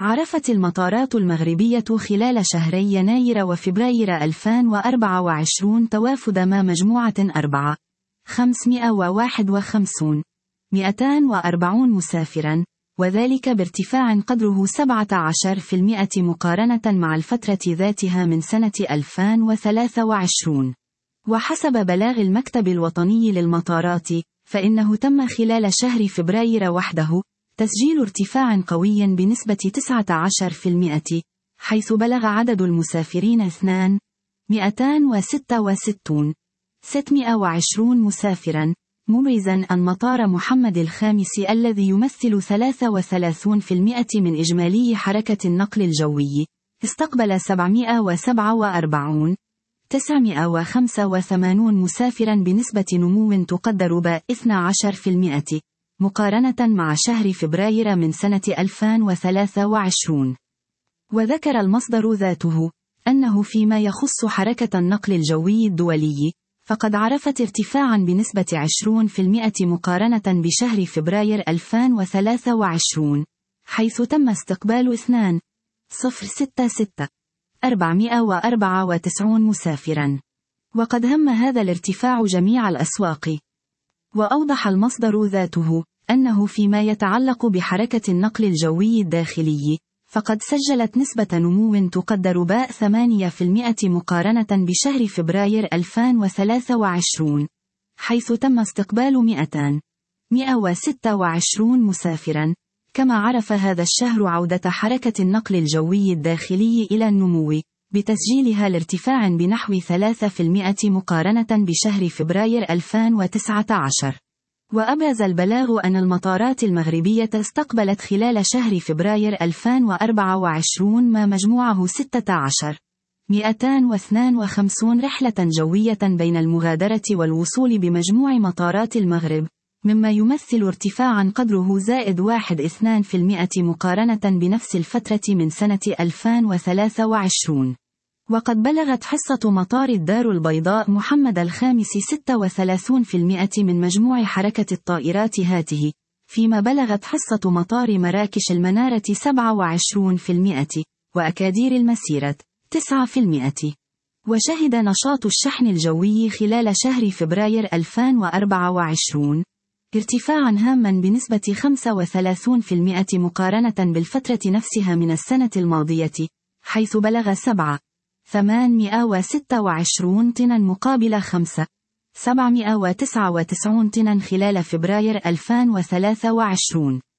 عرفت المطارات المغربية خلال شهري يناير وفبراير 2024 توافد ما مجموعة 541 مسافرا، وذلك بارتفاع قدره 17% مقارنة مع الفترة ذاتها من سنة 2023. وحسب بلاغ المكتب الوطني للمطارات، فإنه تم خلال شهر فبراير وحده تسجيل ارتفاع قوي بنسبة 19%، حيث بلغ عدد المسافرين 266,620 مسافرا، مبرزا أن مطار محمد الخامس الذي يمثل 33% من إجمالي حركة النقل الجوي استقبل 747,985 مسافرا بنسبة نمو تقدر ب 12% مقارنة مع شهر فبراير من سنة 2023. وذكر المصدر ذاته أنه فيما يخص حركة النقل الجوي الدولي، فقد عرفت ارتفاعا بنسبة 20% مقارنة بشهر فبراير 2023، حيث تم استقبال 2,066,494 مسافرا. وقد هم هذا الارتفاع جميع الأسواق. وأوضح المصدر ذاته أنه فيما يتعلق بحركة النقل الجوي الداخلي، فقد سجلت نسبة نمو تقدر ب 8% مقارنة بشهر فبراير 2023، حيث تم استقبال 126 مسافرا. كما عرف هذا الشهر عودة حركة النقل الجوي الداخلي إلى النمو، بتسجيلها لارتفاع بنحو 3% مقارنة بشهر فبراير 2019. وأبرز البلاغ أن المطارات المغربية استقبلت خلال شهر فبراير 2024 ما مجموعه 16,252 رحلة جوية بين المغادرة والوصول بمجموع مطارات المغرب، مما يمثل ارتفاعا قدره زائد 1.2% مقارنة بنفس الفترة من سنة 2023. وقد بلغت حصة مطار الدار البيضاء محمد الخامس 36% من مجموع حركة الطائرات هاته، فيما بلغت حصة مطار مراكش المنارة 27%، وأكادير المسيرة 9%. وشهد نشاط الشحن الجوي خلال شهر فبراير 2024 ارتفاعا هاما بنسبة 35% مقارنة بالفترة نفسها من السنة الماضية، حيث بلغ 726 طنا مقابل 5,799 طنا خلال فبراير 2023.